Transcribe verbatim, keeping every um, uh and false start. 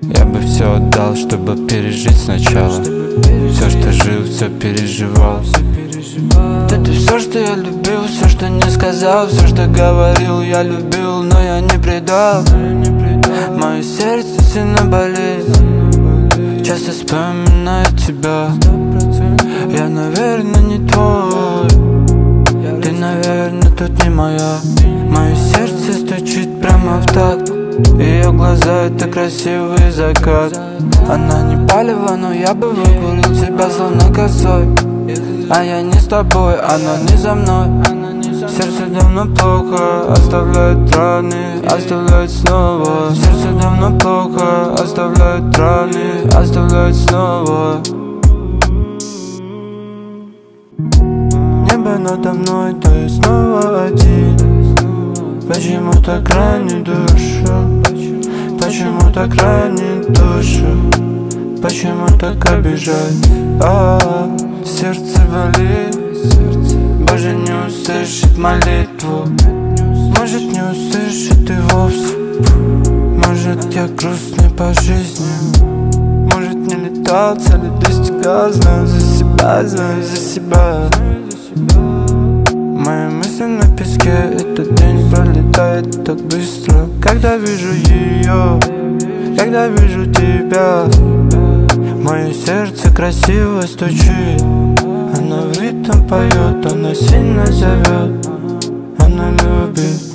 Я бы все отдал, чтобы пережить сначала. Все, что жил, все переживал. Это все, что я любил, все, что не сказал, все, что говорил, я любил, но я не предал. Мое сердце сильно болит, часто вспоминаю тебя. Я, наверное, не твой, ты, наверное, тут не моя. Мое сердце стучит прямо в такт, ее глаза — это красивый закат. Она не палево, но я бы выкурил тебя словно косой. А я не с тобой, она не за мной. Сердце давно плохо, оставляет раны, оставляет снова. Сердце давно плохо, оставляет раны, оставляет снова. Небо надо мной, да я снова один. Почему так ранит душу? Почему так ранит душу? Почему так обижать? А-а-а, сердце болит. Боже, не услышит молитву. Может, не услышит и вовсе. Может, я грустный по жизни. Может, не летал, цели достигал. Знаю за себя, знаю за себя. Мои мысли на песке, этот день пролетает так быстро. Когда вижу ее, когда вижу тебя, мое сердце красиво стучит. Она в ритм поет, она сильно зовет, она любит.